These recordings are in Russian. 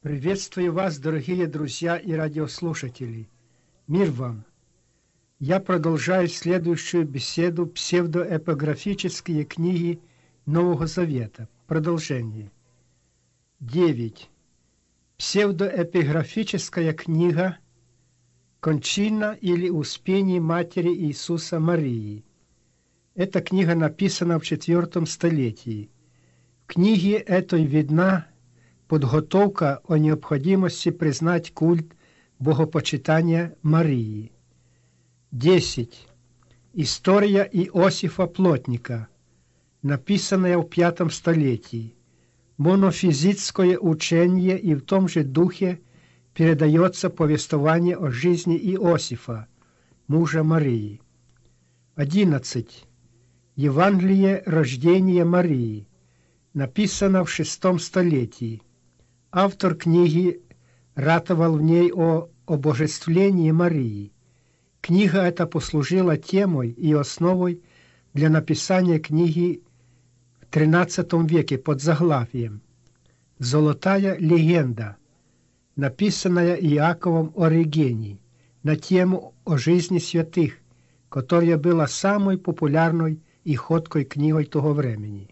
Приветствую вас, дорогие друзья и радиослушатели. Мир вам! Я продолжаю следующую беседу «Псевдоэпиграфические книги Нового Завета». Продолжение. 9. Псевдоэпиграфическая книга «Кончина или Успение Матери Иисуса Марии». Эта книга написана в IV столетии. В книге этой видна подготовка о необходимости признать культ богопочитания Марии. 10. История Иосифа Плотника, написанная в V столетии. Монофизитское учение, и в том же духе передается повествование о жизни Иосифа, мужа Марии. 11. Евангелие рождения Марии, написано в VI столетии. Автор книги ратовал в ней о обожествлении Марии. Книга эта послужила темой и основой для написания книги в XIII веке под заглавием «Золотая легенда», написанная Иаковом Оригений на тему о жизни святых, которая была самой популярной и ходкой книгой того времени.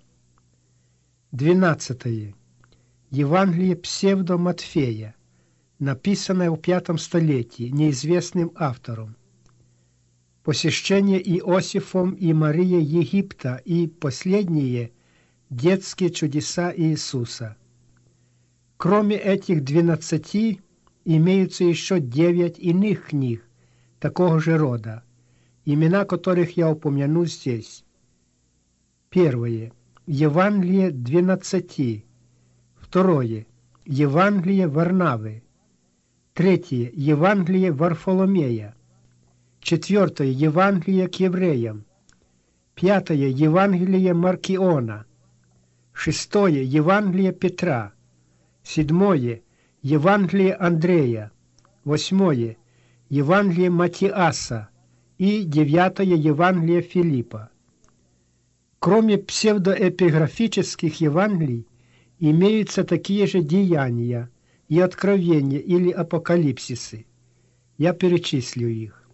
12. Евангелие псевдо-Матфея, написанное в V столетии неизвестным автором. Посещение Иосифом и Марией Египта и последние детские чудеса Иисуса. Кроме этих 12 имеются еще 9 иных книг такого же рода, имена которых я упомяну здесь. Первое. Евангелие 12. Второе. Евангелие Варнавы. Третье. Евангелие Варфоломея. Четвертое. Евангелие к евреям. Пятое. Евангелие Маркиона. Шестое. Евангелие Петра. Седьмое. Евангелие Андрея. Восьмое. Евангелие Матиаса. И 9 Евангелие Филиппа. Кроме псевдоэпиграфических Евангелий, имеются такие же деяния и откровения или апокалипсисы. Я перечислю их.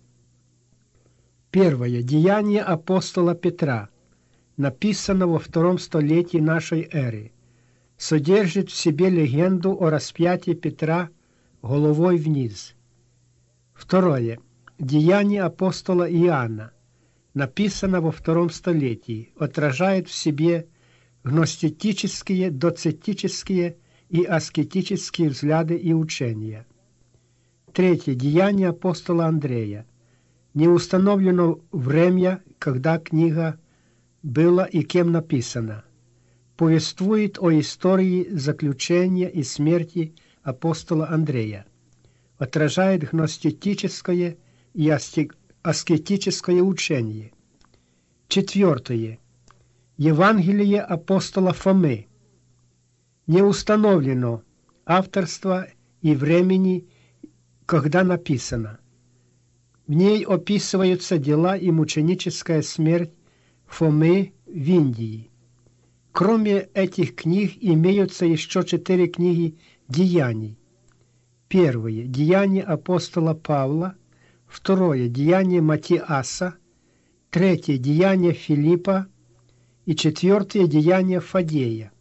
Первое. Деяние апостола Петра, написано во II столетии нашей эры, содержит в себе легенду о распятии Петра головой вниз. Второе. Деяние апостола Иоанна, написано во II столетии, отражает в себе гностические, доцетические и аскетические взгляды и учения. Третье. Деяние апостола Андрея. Не установлено время, когда книга была и кем написана. Повествует о истории заключения и смерти апостола Андрея. Отражает гностическое и аскетическое учение. Четвертое. Евангелие апостола Фомы. Не установлено авторство и времени, когда написано. В ней описываются дела и мученическая смерть Фомы в Индии. Кроме этих книг имеются еще 4 книги деяний. Первое. Деяние апостола Павла. Второе. Деяние Матиаса. Третье. Деяние Филиппа. И четвертое. Деяние Фадея.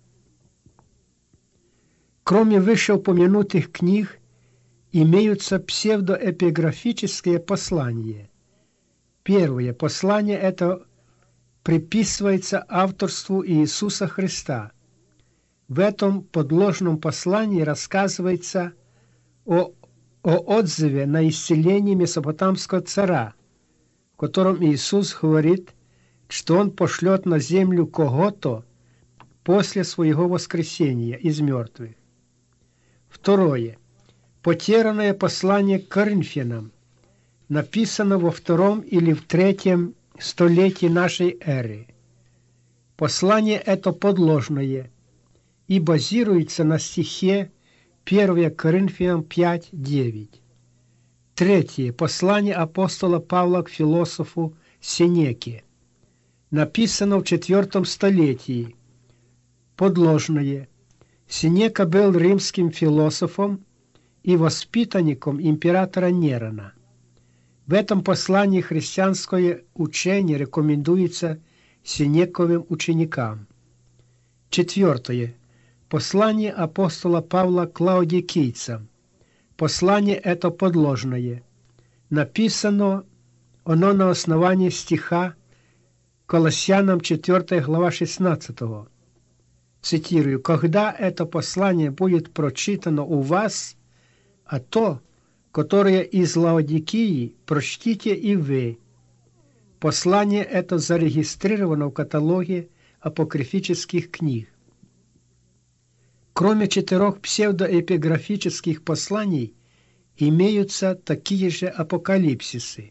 Кроме вышеупомянутых книг, имеются псевдоэпиграфические послания. Первое. Послание это приписывается авторству Иисуса Христа. В этом подложном послании рассказывается о отзыве на исцеление месопотамского царя, в котором Иисус говорит, что Он пошлет на землю кого-то после своего воскресения из мертвых. Второе. Потерянное послание к Коринфянам, написано во II или в III столетии нашей эры. Послание это подложное и базируется на стихе 1 Коринфянам 5:9. Третье. Послание апостола Павла к философу Сенеке, написано в IV столетии, подложное Сенека был римским философом и воспитанником императора Нерона. В этом послании христианское учение рекомендуется Сенековым ученикам. 4. Послание апостола Павла к лаодикийцам. Послание это подложное. Написано оно на основании стиха Колоссянам 4 глава 16. Цитирую: «Когда это послание будет прочитано у вас, а то, которое из Лаодикии, прочтите и вы». Послание это зарегистрировано в каталоге апокрифических книг. Кроме 4 псевдоэпиграфических посланий, имеются такие же апокалипсисы.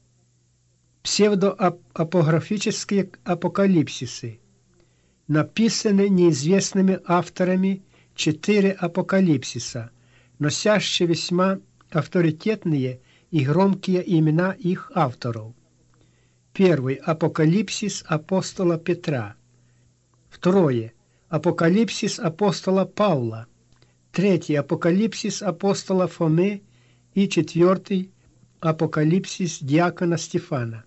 Псевдоапографические апокалипсисы. Написаны неизвестными авторами 4 апокалипсиса, носящие весьма авторитетные и громкие имена их авторов. 1. Апокалипсис апостола Петра. 2. Апокалипсис апостола Павла. 3. Апокалипсис апостола Фомы и 4. Апокалипсис диакона Стефана.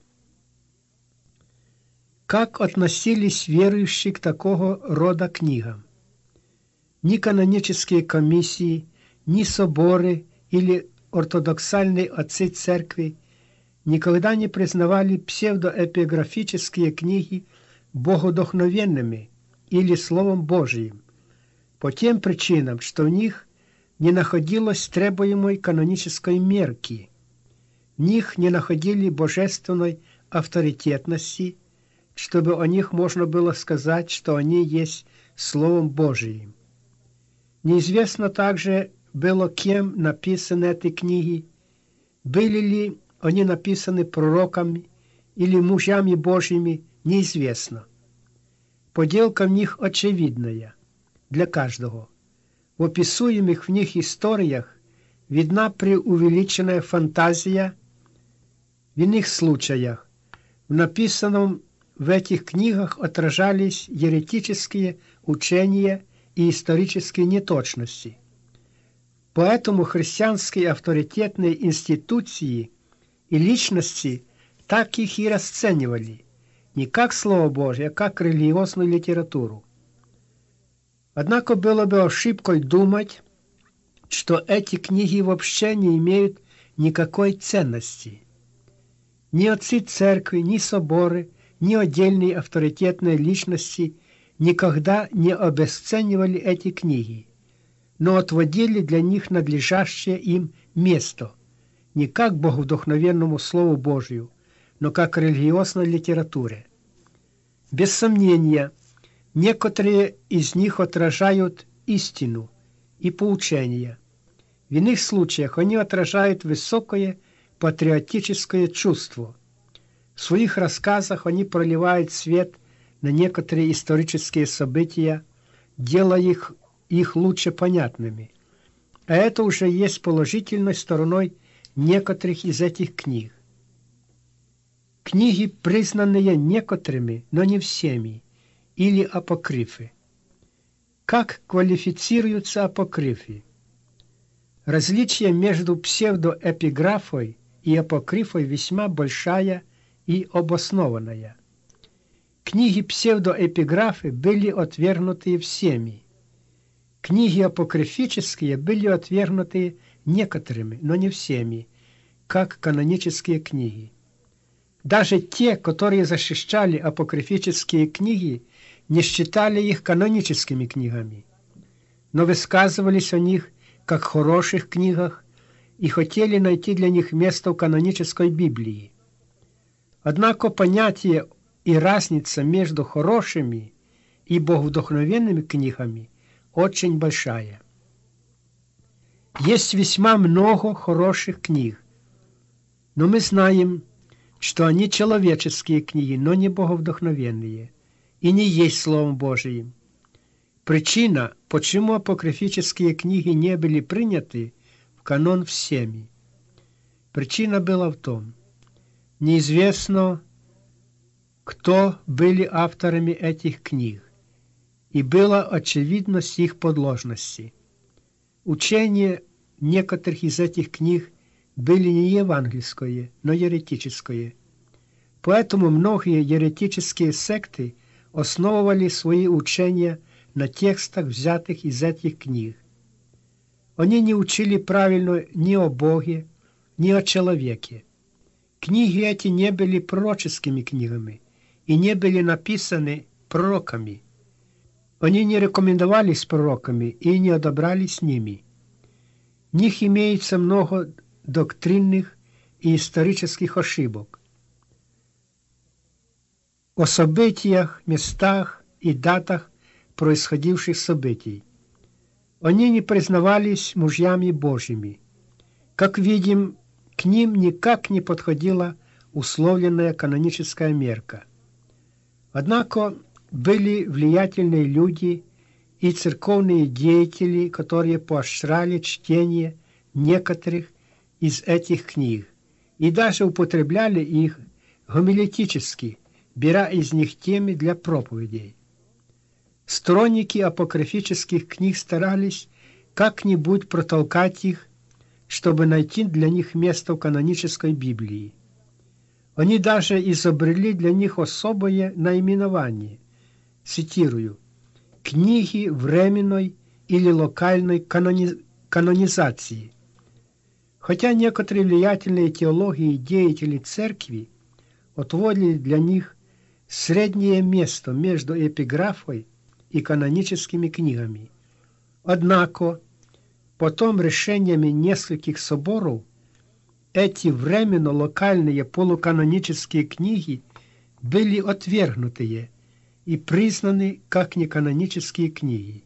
Как относились верующие к такого рода книгам? Ни канонические комиссии, ни соборы или ортодоксальные отцы церкви никогда не признавали псевдоэпиграфические книги богодухновенными или Словом Божиим, по тем причинам, что в них не находилось требуемой канонической мерки, в них не находили божественной авторитетности, чтобы о них можно было сказать, что они есть Словом Божиим. Неизвестно также было, кем написаны эти книги, были ли они написаны пророками или мужьями Божьими, неизвестно. Поделка в них очевидная для каждого. В описуемых в них историях видна преувеличенная фантазия, в иных случаях в написанном в этих книгах отражались еретические учения и исторические неточности. Поэтому христианские авторитетные институции и личности так их и расценивали, не как Слово Божие, а как религиозную литературу. Однако было бы ошибкой думать, что эти книги вообще не имеют никакой ценности. Ни отцы церкви, ни соборы, ни отдельные авторитетные личности никогда не обесценивали эти книги, но отводили для них надлежащее им место, не как боговдохновенному Слову Божию, но как религиозной литературе. Без сомнения, некоторые из них отражают истину и поучения. В иных случаях они отражают высокое патриотическое чувство. В своих рассказах они проливают свет на некоторые исторические события, делая их лучше понятными. А это уже есть положительной стороной некоторых из этих книг. Книги, признанные некоторыми, но не всеми, или апокрифы. Как квалифицируются апокрифы? Различие между псевдоэпиграфой и апокрифой весьма большая и обоснованная. Книги псевдоэпиграфы были отвергнуты всеми. Книги апокрифические были отвергнуты некоторыми, но не всеми, как канонические книги. Даже те, которые защищали апокрифические книги, не считали их каноническими книгами, но высказывались о них как хороших книгах и хотели найти для них место в канонической Библии. Однако понятие и разница между хорошими и боговдохновенными книгами очень большая. Есть весьма много хороших книг, но мы знаем, что они человеческие книги, но не боговдохновенные, и не есть Словом Божиим. Причина, почему апокрифические книги не были приняты в канон всеми. Причина была в том: неизвестно, кто были авторами этих книг, и была очевидность их подложности. Учение некоторых из этих книг были не евангельское, но еретическое. Поэтому многие еретические секты основывали свои учения на текстах, взятых из этих книг. Они не учили правильно ни о Боге, ни о человеке. Книги эти не были пророческими книгами и не были написаны пророками. Они не рекомендовались пророками и не одобрялись ними. В них имеется много доктринных и исторических ошибок. О событиях, местах и датах происходивших событий. Они не признавались мужьями Божьими. Как видим, к ним никак не подходила условленная каноническая мерка. Однако были влиятельные люди и церковные деятели, которые поощряли чтение некоторых из этих книг и даже употребляли их гомилетически, беря из них темы для проповедей. Сторонники апокрифических книг старались как-нибудь протолкать их, чтобы найти для них место в канонической Библии. Они даже изобрели для них особое наименование, цитирую, «книги временной или локальной канонизации». Хотя некоторые влиятельные теологи и деятели церкви отводили для них среднее место между эпиграфой и каноническими книгами. Однако, потом решениями нескольких соборов эти временно-локальные полуканонические книги были отвергнуты и признаны как неканонические книги.